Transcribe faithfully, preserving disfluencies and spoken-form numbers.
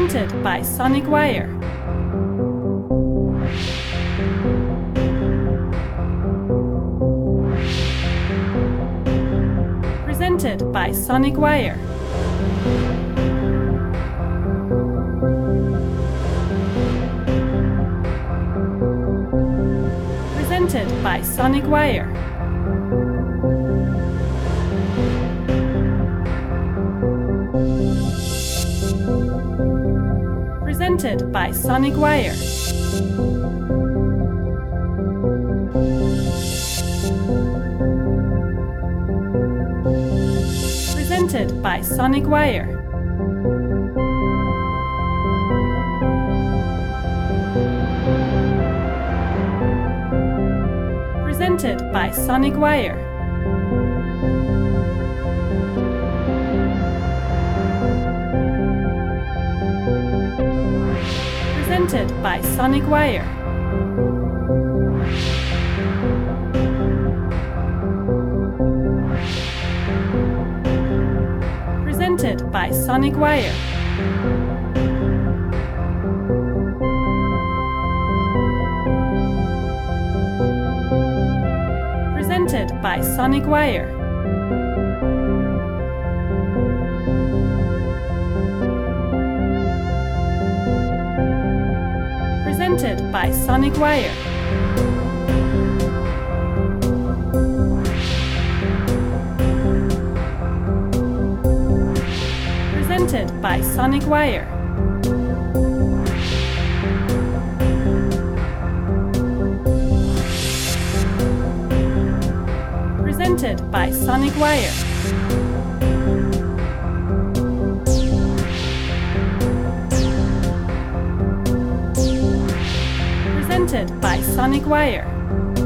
Presented by Sonic Wire. Presented by Sonic Wire. Presented by Sonic Wire. Presented by Sonic Wire. Presented by Sonic Wire. Presented by Sonic Wire. Presented by Sonic Wire. Presented by Sonic Wire. Presented by Sonic Wire. Presented by Sonic Wire. Presented by Sonic Wire. Presented by Sonic Wire. Presented by Sonic Wire.